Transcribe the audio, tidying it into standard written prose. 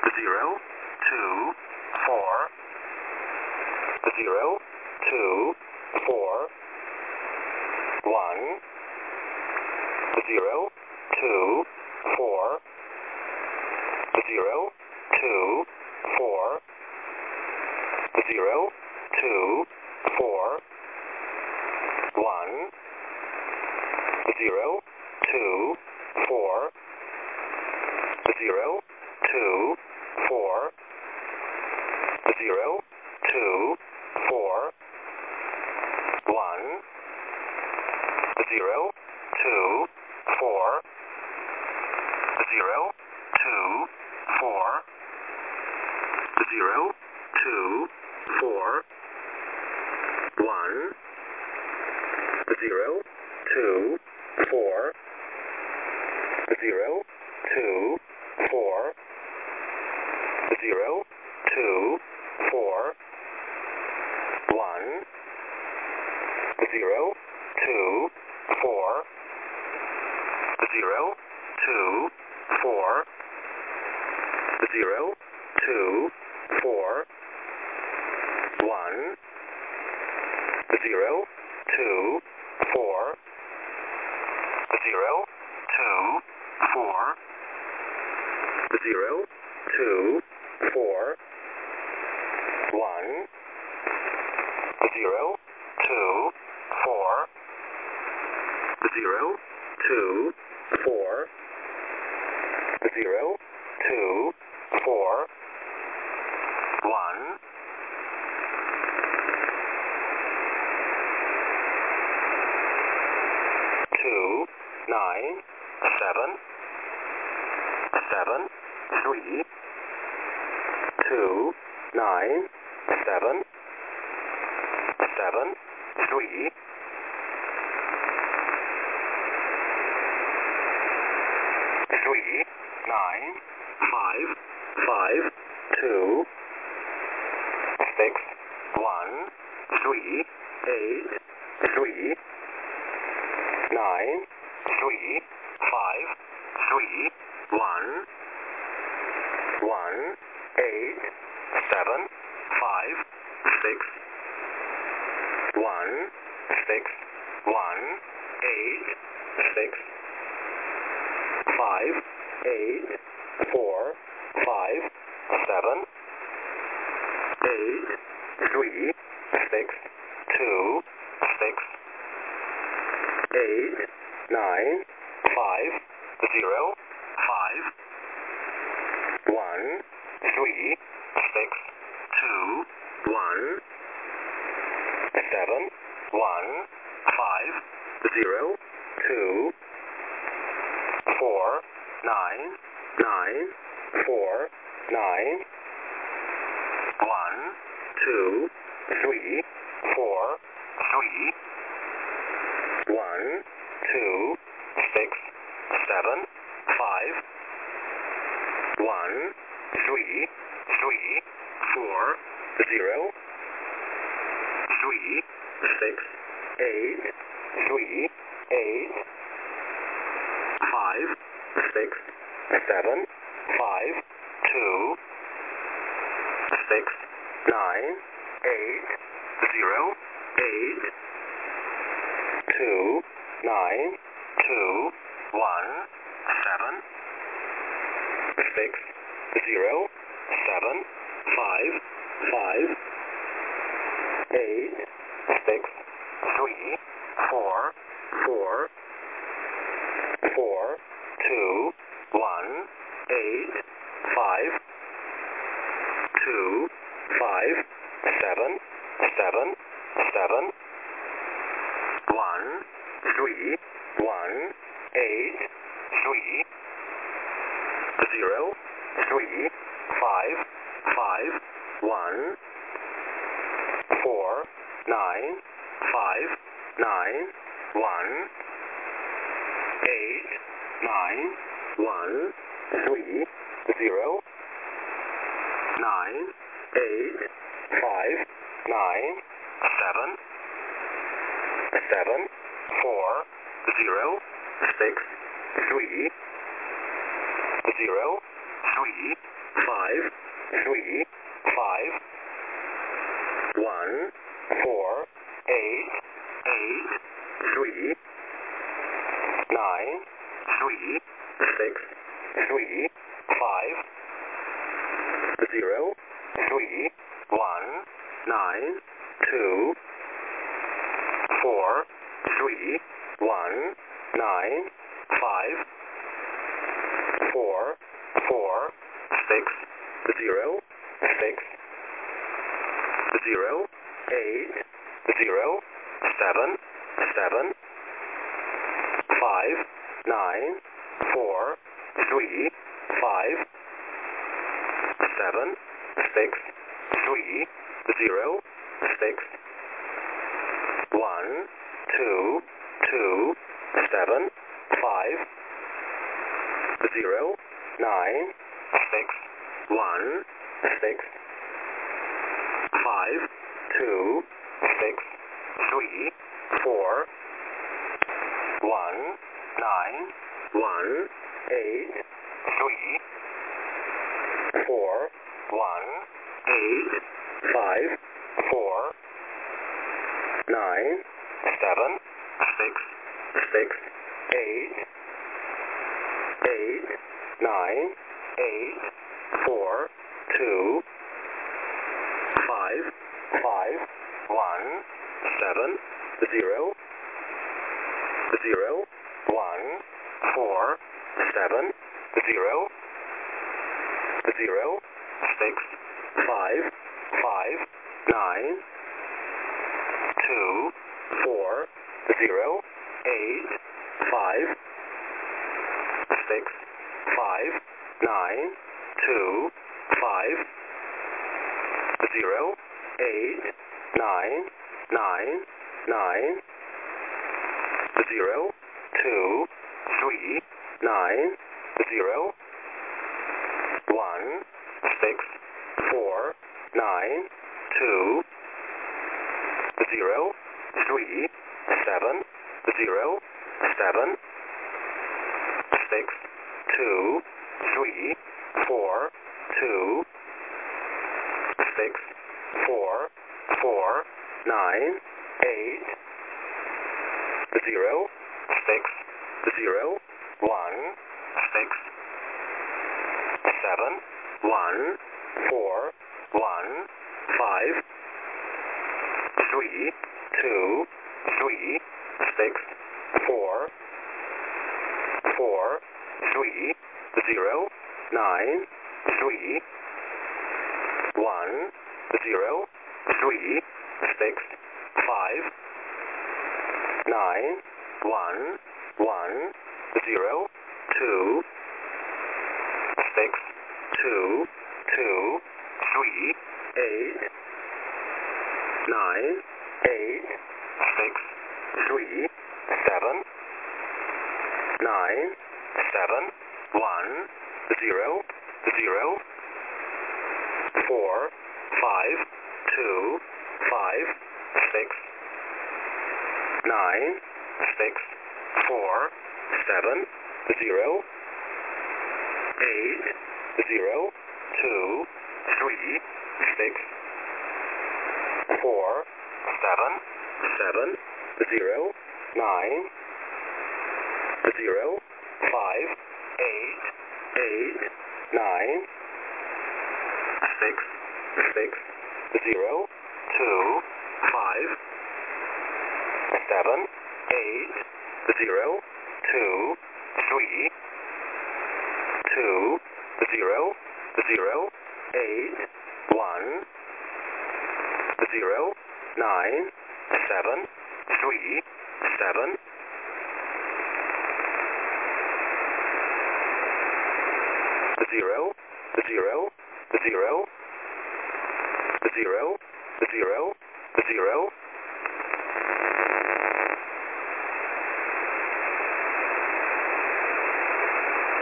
0, 2, 4, 0, 2, 4, 1, 0, 2, 4, 0, 2, 4, 0, 2, 4, 1, 0, 2, 4, 0, 2, 4, 0, 2, 4, 1, 0, 2, 4, 0, 2, 4, 0, 2, 4, 1, 0, 2, 4, 0, 2, 4, 0, 2, 4, 1, 0, 2, 4, 0, 2, 4, 0, 2, 4, 1, 0, 2, 4, 0, 2, 4, 0, 2, 4, 1, 0, 2, 4, 0, 2, 4, 0, 2, 4, 1, 2, 9, 7, 7, 3, 2, 9, 7, 7, 3, 3, 9, 5, 5, 2, 6, 1, 3, 8, 3, 9, 3, 5, 3, 1, 1, 8, 7, 5, 6, 1, 6, 1, 8, 6, 5, 8, 4, 5, 7, 8, 3, 6, 2, 6, 8, 9, 5, 0, 5, 1, 3, 6, 2, 1, 7, 1, 5, 0, 2, 4, 9, 9, 4, 9, 1, 2, 3, 4, 3, 1, 2, 6, 7, 5, 1, 3, 3, 4, 0, 3, 6, 8, 3, 8, 5, 6, 7, 5, 2, 6, 9, 8, 0, 8, 2, 9, 2, 1, 7, 6, 0, 7, 5, 5, 8, 6, 3, 4, 4, 4, 2, 1, 8, 5, 2, 5, 7, 7, 7, 1, 3, 1, 8, 3, 0, 3, 5, 5, 1, 4, 9, 5, 9, 1, 8, 9, 1, 3, 0, 9, 8, 5, 9, 7, 7, 4, 0, 6, 3, 0, 3, 5, 3, 5, 1, 4, 8, 8, 3, 9, 3, 6, 3, 5, 0, 3, 1, 9, 2, 4, 3, 1, 9, 5, 4, 4, 6, 0, 6, 0, 8, 0, 7, 7, 5, 9, 4, 3, 5, 7, 6, 3, 0, 6, 1, 2, 2, 7, 5, 0, 9, 6, 1, 6, 5, 2, 6, 3, 4, 1, 9, 1, 8, 3, 4, 1, 8, 5, 4, 9, 7, 6, 6, 8, 8, 9, 8, 4, 2, 5, 5, 1, 7, 0, 0, 1, 4, 7, 0, 0, 6, 5, 5, 9, 2, 4, 0, 8, 5, 6, 5, 9, 2, 5, 0, 8, 9, 9, 9, 0, 2, 3, 9, 0, 1, 6, 4, 9, 2, 0, 3, 7, 0, 7, 6, 2, 3, 4, 2, 6, 4, 4, 9, 8, 0, 6, 0, 1, 6, 7, 1, 4, 1, 5, 3, 2, 3, 6, 4, 4, 3, 0, 9, 3, 1, 0, 3, 6, 5, 9, 1, 1, 0, 2, 6, 2, 2, 3, 8, 9, 8, 6, 3, 7, 9, 7, 1, 0, 0, 4, 5, 2, 5, 6, 9, 6, 4, 7, 0, 8, 0, 2, 3, 6, 4, 7, 7, 0, 9, 0, 5, 8, 8, 9, 6, 6, 0, 2, 5, 7, 8, 0, 2, 3, 2, 0, 0, 8, 1, 0, 9, 7, 3, 7, 0, 0, 0, 0, 0, 0,